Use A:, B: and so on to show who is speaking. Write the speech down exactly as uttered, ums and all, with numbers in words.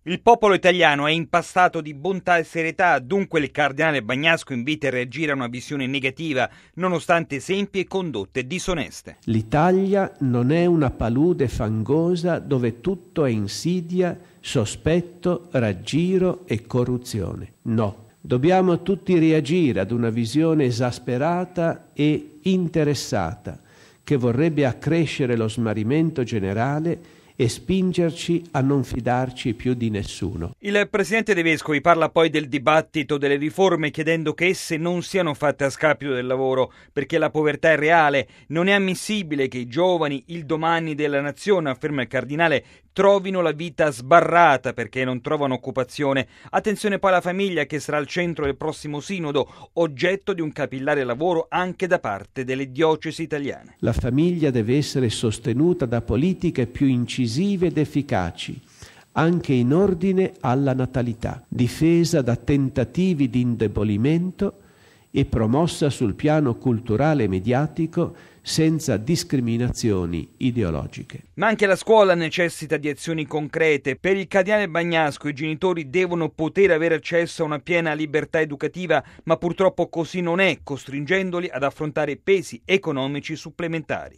A: Il popolo italiano è impastato di bontà e serietà, dunque il cardinale Bagnasco invita a reagire a una visione negativa, nonostante esempi e condotte disoneste.
B: L'Italia non è una palude fangosa dove tutto è insidia, sospetto, raggiro e corruzione. No, dobbiamo tutti reagire ad una visione esasperata e interessata che vorrebbe accrescere lo smarrimento generale e spingerci a non fidarci più di nessuno.
A: Il presidente dei Vescovi parla poi del dibattito delle riforme, chiedendo che esse non siano fatte a scapito del lavoro, perché la povertà è reale. Non è ammissibile che i giovani, il domani della nazione, afferma il cardinale, trovino la vita sbarrata perché non trovano occupazione. Attenzione poi alla famiglia, che sarà al centro del prossimo sinodo, oggetto di un capillare lavoro anche da parte delle diocesi italiane.
B: La famiglia deve essere sostenuta da politiche più incisive ed efficaci, anche in ordine alla natalità, difesa da tentativi di indebolimento e promossa sul piano culturale e mediatico senza discriminazioni ideologiche.
A: Ma anche la scuola necessita di azioni concrete. Per il cardinale Bagnasco i genitori devono poter avere accesso a una piena libertà educativa, ma purtroppo così non è, costringendoli ad affrontare pesi economici supplementari.